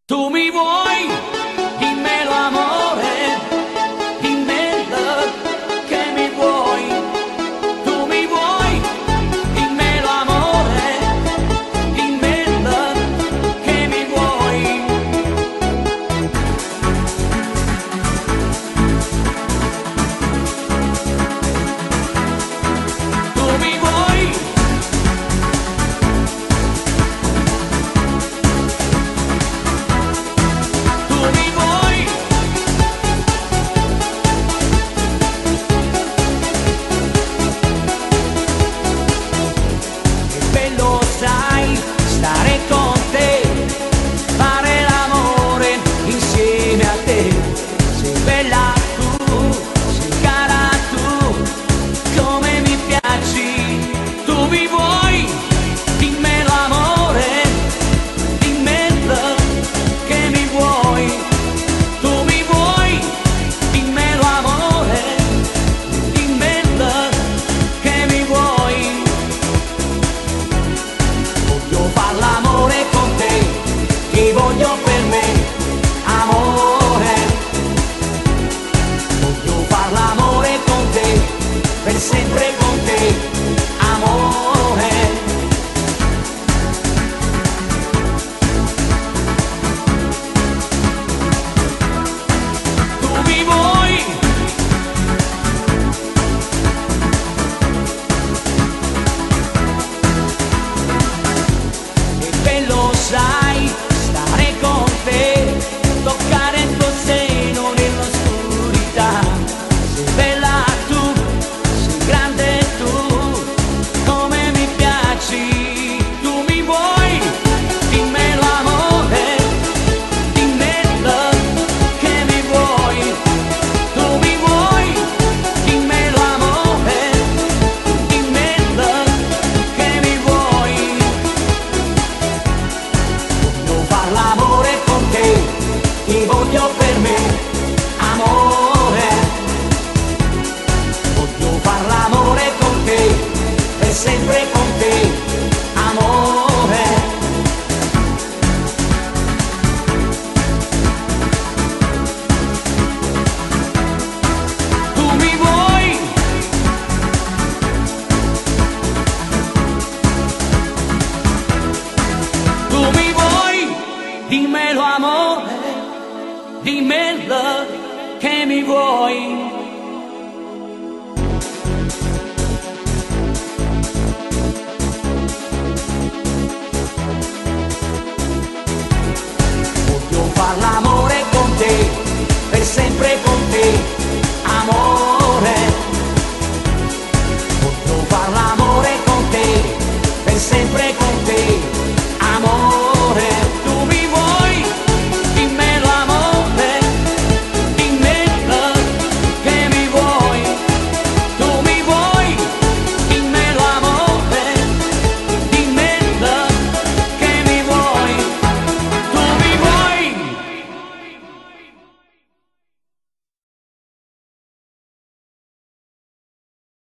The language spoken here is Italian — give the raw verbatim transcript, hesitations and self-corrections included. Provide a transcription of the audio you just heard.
Tu mi vuoi, dimmelo amore, dimmelo che mi vuoi. Tu mi vuoi, dimmelo amore, dimmelo che mi vuoi. Tu mi vuoi. Sempre con te, amore. Tu mi vuoi. Che bello sai stare con te, toccare il tuo seno nell'oscurità. Sei bella tu, grande tu, come mi piaci. Tu mi vuoi, dimmelo amore, dimmelo che mi vuoi. Tu mi vuoi, dimmelo amore, dimmelo che mi vuoi. Voglio far l'amore con te, ti voglio per me, amore. Voglio far l'amore con te, per sempre con te, amore. Tu mi vuoi. Tu mi vuoi, dimmelo amore, dimmelo che mi vuoi. Voglio far l'amore con te, per sempre con te.